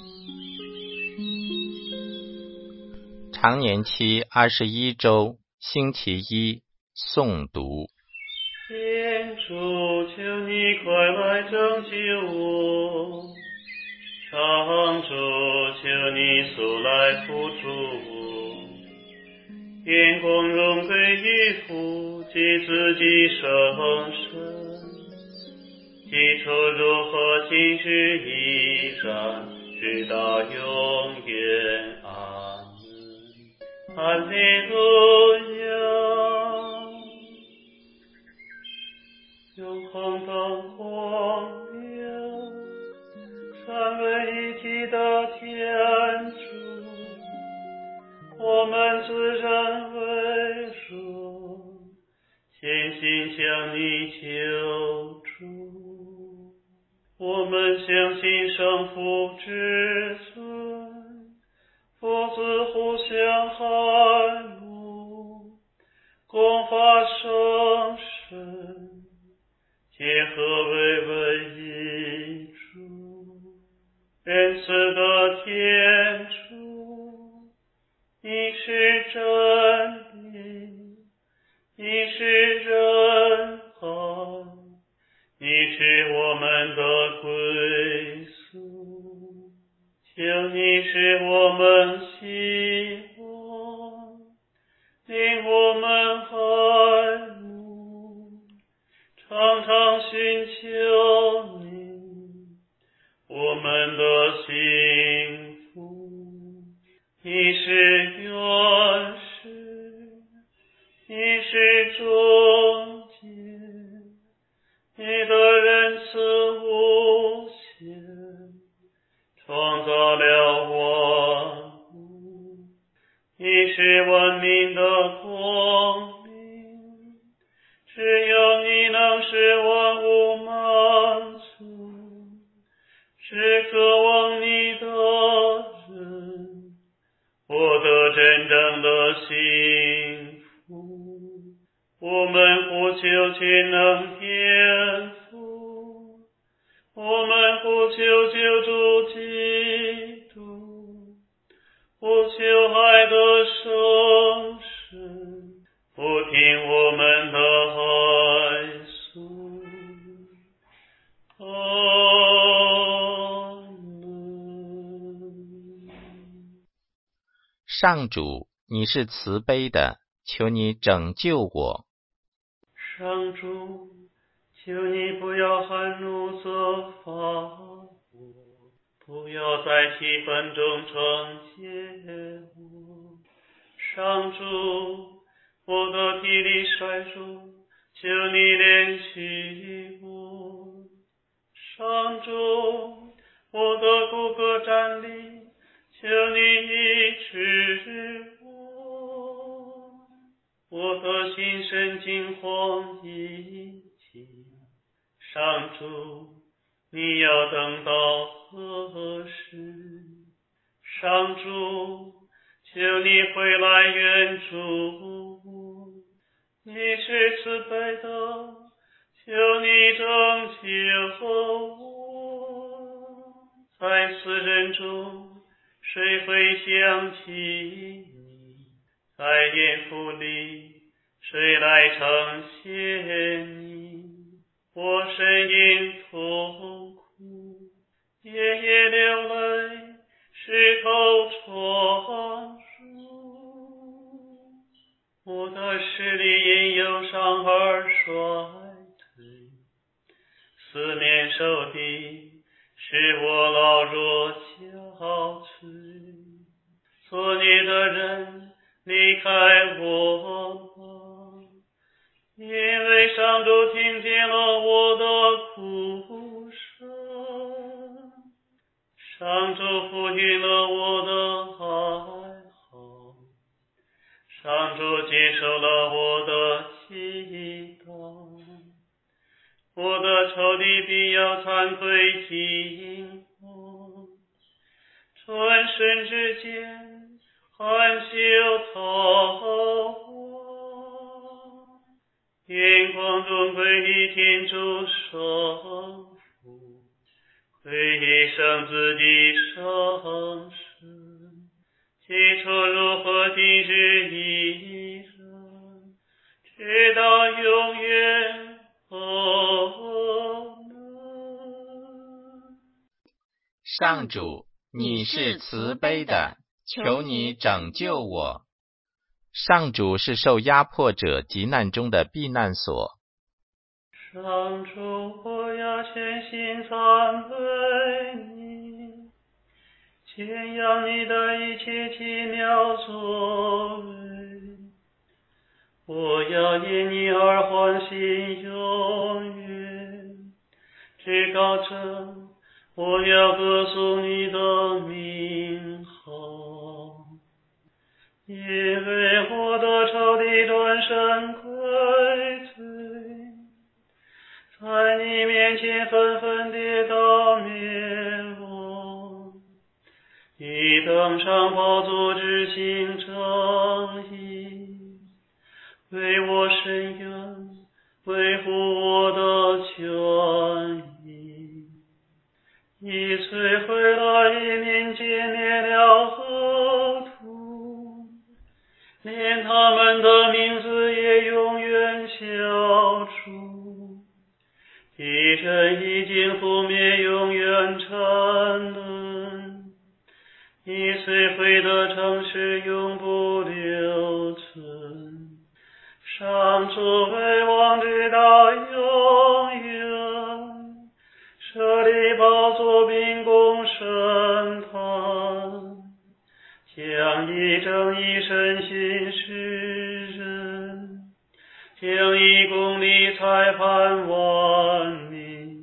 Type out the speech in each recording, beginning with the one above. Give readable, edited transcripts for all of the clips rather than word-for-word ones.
常年期21周星期一诵读。 天主，求你快来拯救我，上主，求你速来扶助我，愿光荣归于父及子及圣神，起初如何今日依然直到永远。阿门。哈利路亚。永恒的光亮，三位一体的天主，我们自认为弱，虔心向你求助。我们相信圣父至尊，父子互相爱慕，共发圣神，结合为一主。仁慈的天主，你是真理，你是仁爱，你是我们的归宿，求你使我们希望，令我们爱慕，常常寻求你，我们的幸福。你是原始，你是终结，你的仁慈无限，创造了万物。你是万民的光明，只有你能使万物满足，是渴望你的人获得真正的幸福。我们呼求全能天父，我们呼求救主基督，呼求爱的圣神，不听我们的哀诉。阿门。 上主，你是慈悲的，求你拯救我。 上主，求你不要含怒责罚我，不要在气愤中惩戒我。上主，我的体力衰弱，求你怜恤我。上主，我的骨骼站立，求你医治我。我的心神惊慌已久，上主，你要等到何时？上主，求你回来援助我。你是慈悲的，求你拯救我。在死人中，谁会想起你？在阴府里，谁来称谢你？我呻吟痛苦，夜夜流泪，石头疮入。我的视力因忧伤而衰退，四面受敌，使我老弱憔悴。做你的人，离开我吧，因为上主听见了我的哭声，上主抚育了我的哀嚎，上主接受了我的祈祷。我的仇敌必要惭愧惊慌，转瞬之间含羞逃亡。眼光中归于天主圣父， 为圣子的圣神，起初如何，今日依然，直到永远。 上主，你是慈悲的，求你拯救我。上主是受压迫者急难中的避难所。 上主，我要全心赞美你，宣扬你的一切奇妙作为。我要因你而欢喜永远，至高者，我要歌颂你的名号，因为我的仇敌转身归罪，在你面前纷纷跌倒灭亡。你登上宝座之行正义，为我伸冤，维护我的权益。你摧毁了一民，歼灭了恶徒，连他们的名字也永远消除。敌人已经覆灭，永远沉沦。你摧毁的城市永不留存。上主为王直到永远，设立宝座秉公审判，将以正义审讯世人，将以公理裁判万民。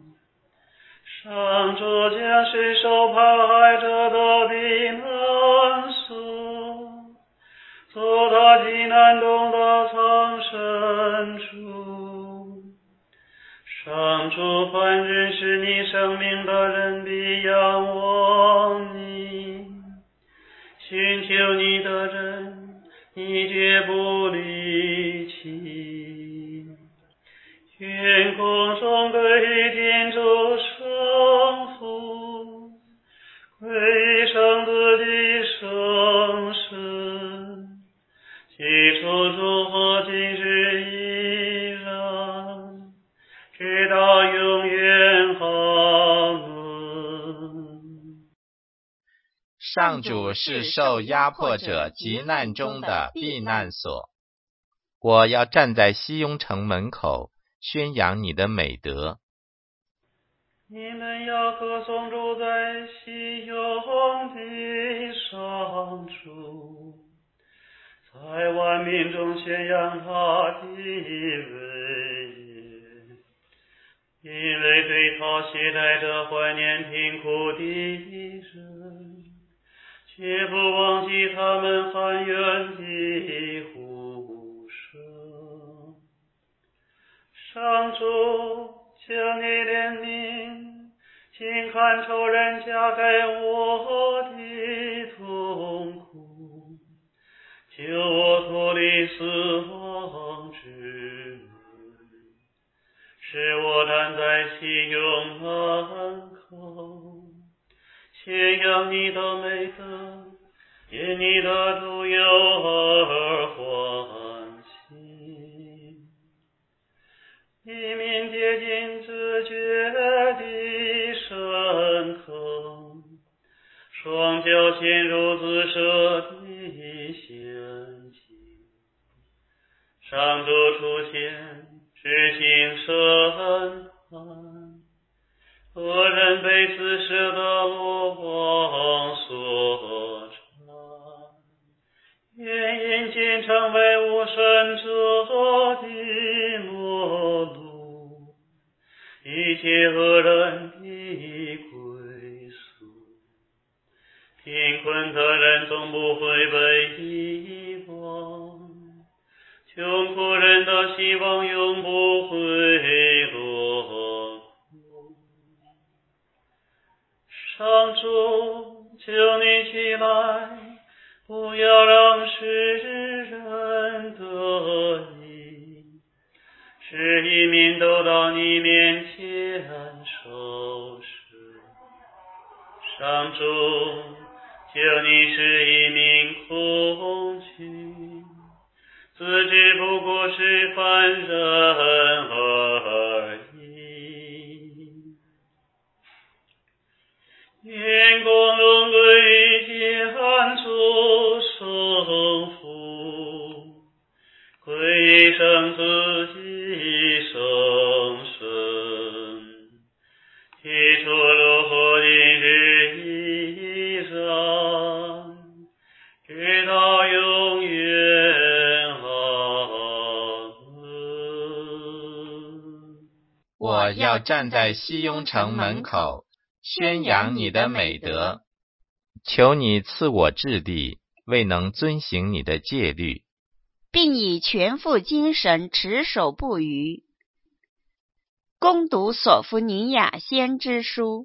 上主将是受迫害者的避难所，做他极难中的藏身处。上主凡认识你生命的人必仰望你，寻求你的人你绝不离弃。愿空中归于天主圣父，归于圣子的圣神，起初如何，今日依然，直到永远。阿门。 上主是受压迫者急难中的避难所。我要站在西雍城门口，宣扬你的美德。 你们要歌颂住在西雍的上主，在万民中宣扬他的伟业，因为对他携带着怀念贫苦的人，却不忘记他们含冤的呼声。上主，求你怜悯，请看仇人加给我的痛苦，救我脱离死亡之门，使我站在西雍门口，宣扬你的美德，因你的独有而欢喜。一民跌进自觉的深坑，双脚陷入自设的陷阱。上主出现，执行审判，恶人被自设的罗网所缠，愿阴间成为无神者的末路，一切恶人的归宿。贫困的人总不会被遗忘，穷苦人的希望永不会落空。上主，求你起来，不要让世人得意，使一民都到你面前受审。 上主，求你使一民恐惧，自知不过是凡人而已。愿光荣归天主圣父，归圣子及圣神，起初如何今日依然，直到永远。阿门。 我要站在西雍城门口，宣扬你的美德。求你赐我智力，未能遵行你的戒律， 并以全副精神持守不渝。攻读索福尼亚先知书。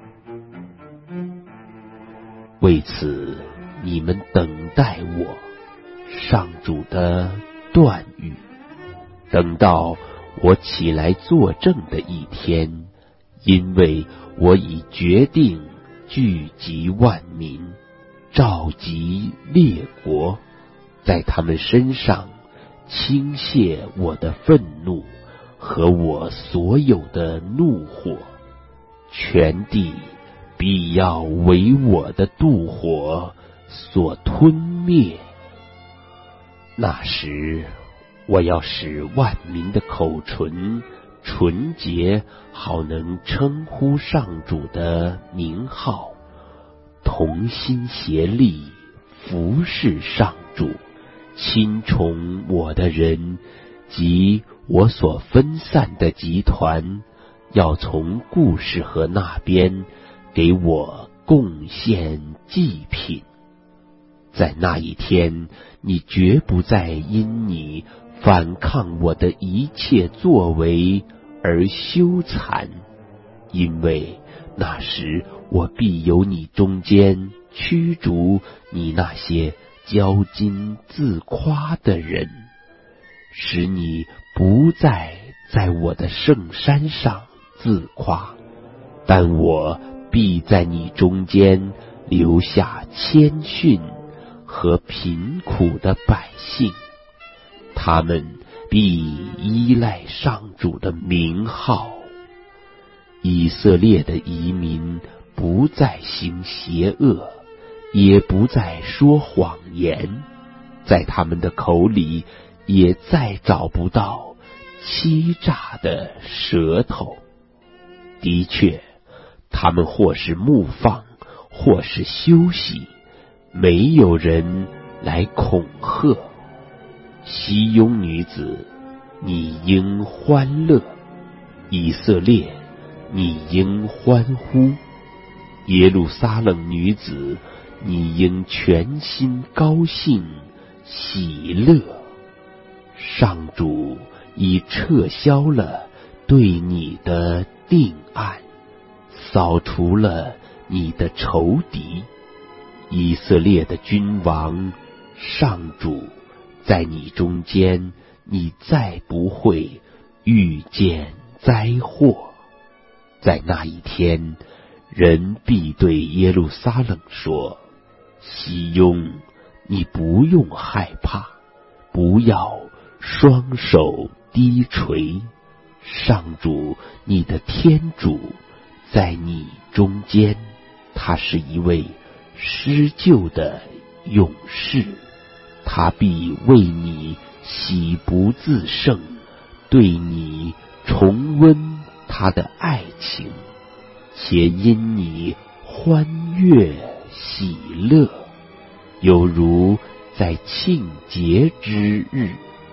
为此，你们等待我，上主的断语，等到我起来作证的一天，因为我已决定聚集万民，召集列国，在他们身上倾泻我的愤怒和我所有的怒火，全地必要为我的妒火所吞灭。那时，我要使万民的口唇纯洁，好能称呼上主的名号，同心协力服侍上主。亲从我的人及我所分散的集团，要从故事河那边给我贡献祭品。在那一天，你绝不再因你反抗我的一切作为而羞惭，因为那时我必由你中间驱逐你那些骄矜自夸的人，使你不再在我的圣山上自夸，但我必在你中间留下谦逊和贫苦的百姓，他们必依赖上主的名号。以色列的移民不再行邪恶，也不再说谎言，在他们的口里也再找不到欺诈的舌头。的确，他们或是牧放，或是休息，没有人来恐吓。西雍女子，你应欢乐；以色列，你应欢呼；耶路撒冷女子，你应全心高兴喜乐。上主已撤销了对你的定案，扫除了你的仇敌。以色列的君王，上主在你中间，你再不会遇见灾祸。在那一天，人必对耶路撒冷说：西雍，你不用害怕，不要双手低垂，上主你的天主在你中间，他是一位施救的勇士，他必为你喜不自胜，对你重温他的爱情，且因你欢悦喜乐，犹如在庆节之日。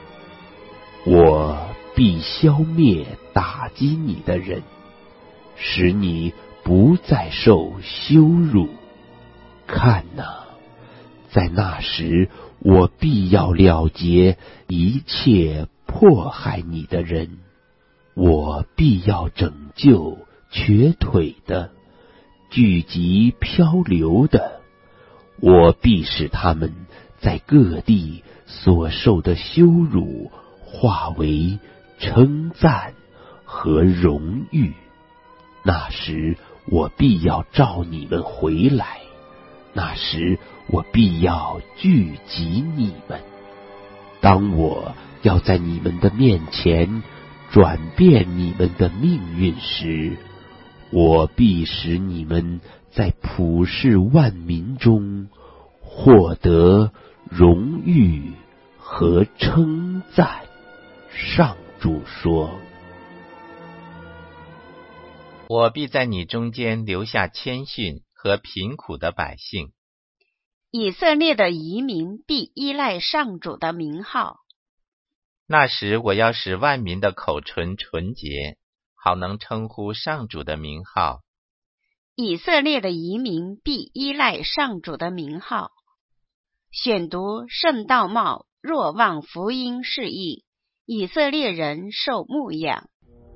我必消灭打击你的人，使你不再受羞辱。看哪，在那时，我必要了结一切迫害你的人，我必要拯救瘸腿的，聚集漂流的，我必使他们在各地所受的羞辱化为称赞和荣誉。那时， 我必要召你们回来，那时我必要聚集你们。当我要在你们的面前转变你们的命运时，我必使你们在普世万民中获得荣誉和称赞。上主说： 我必在你中间留下谦逊和贫苦的百姓。 以色列的移民必依赖上主的名号。 那时我要使万民的口唇纯洁，好能称呼上主的名号。 以色列的移民必依赖上主的名号。选读圣道茂若望福音释义，以色列人受牧养。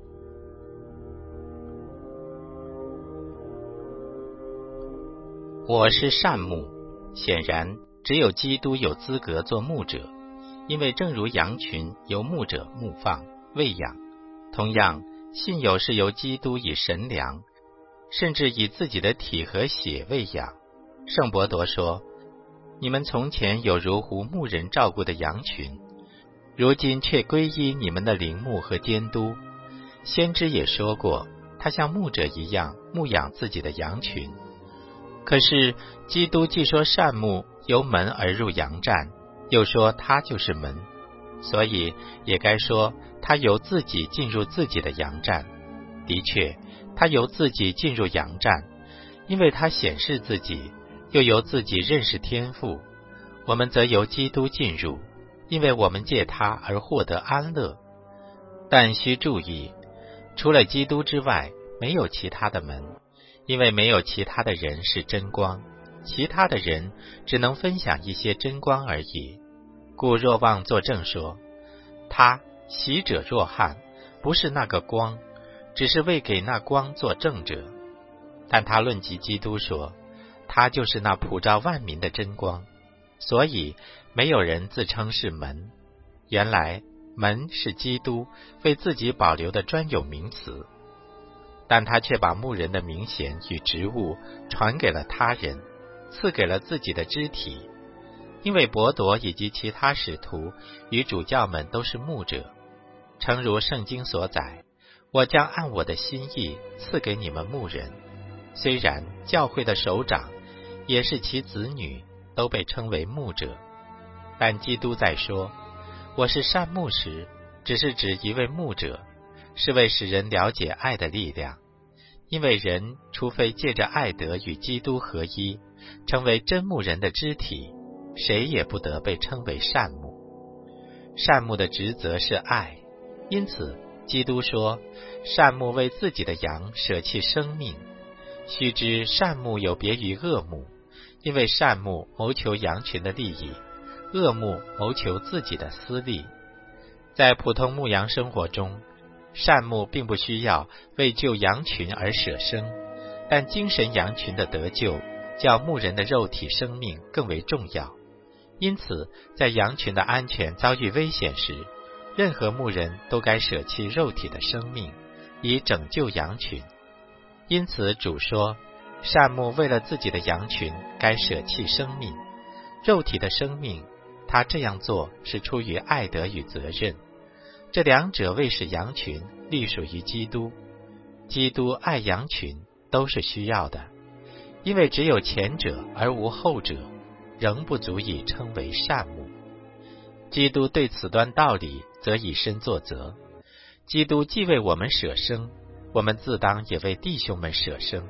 我是善牧，显然只有基督有资格做牧者，因为正如羊群由牧者牧放喂养，同样信友是由基督以神粮，甚至以自己的体和血喂养。圣伯多说，你们从前有如狐牧人照顾的羊群，如今却归依你们的陵牧和监督。先知也说过，他像牧者一样牧养自己的羊群。可是基督既说善牧由门而入羊站，又说他就是门，所以也该说他由自己进入自己的羊站。的确，他由自己进入羊站，因为他显示自己，又由自己认识天父。我们则由基督进入，因为我们借他而获得安乐。但需注意，除了基督之外，没有其他的门，因为没有其他的人是真光，其他的人只能分享一些真光而已。故若望作证说，他洗者若翰不是那个光，只是为给那光做证者。但他论及基督说，他就是那普照万民的真光。所以没有人自称是门。原来门是基督为自己保留的专有名词，但他却把牧人的名衔与职务传给了他人，赐给了自己的肢体。因为伯铎以及其他使徒与主教们都是牧者，诚如圣经所载，我将按我的心意赐给你们牧人。虽然教会的首长也是其子女，都被称为牧者，但基督在说，我是善牧时，只是指一位牧者，是为使人了解爱的力量。因为人除非借着爱德与基督合一，成为真牧人的肢体，谁也不得被称为善牧。善牧的职责是爱，因此基督说，善牧为自己的羊舍弃生命。须知善牧有别于恶牧，因为善牧谋求羊群的利益，恶牧谋求自己的私利。在普通牧羊生活中，善牧并不需要为救羊群而舍生，但精神羊群的得救较牧人的肉体生命更为重要。因此在羊群的安全遭遇危险时，任何牧人都该舍弃肉体的生命，以拯救羊群。因此主说，善牧为了自己的羊群该舍弃生命。肉体的生命，他这样做是出于爱德与责任，这两者为使羊群隶属于基督。基督爱羊群都是需要的，因为只有前者而无后者，仍不足以称为善牧。基督对此段道理则以身作则。基督既为我们舍生，我们自当也为弟兄们舍生。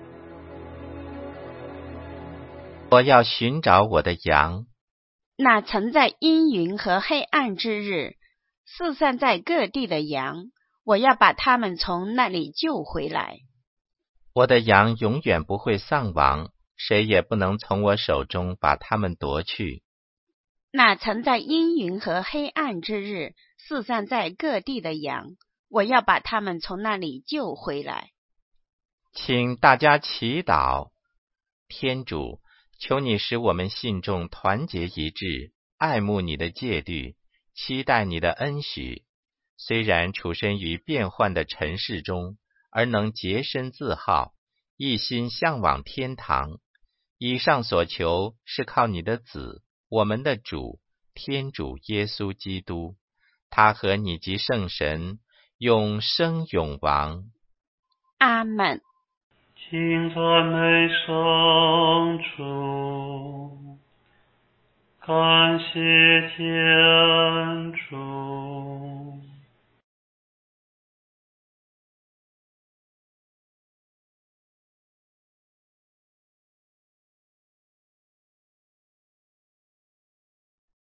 我要寻找我的羊。 那曾在阴云和黑暗之日四散在各地的羊，我要把他们从那里救回来。 我的羊永远不会丧亡，谁也不能从我手中把他们夺去。 那曾在阴云和黑暗之日四散在各地的羊，我要把他们从那里救回来。 请大家祈祷。天主，求你使我们信众团结一致，爱慕你的戒律，期待你的恩许。虽然处身于变幻的尘世中，而能洁身自好， 一心向往天堂。以上所求是靠你的子，我们的主，天主耶稣基督，他和你及圣神永生永王。 阿们。 请赞美上主，感谢天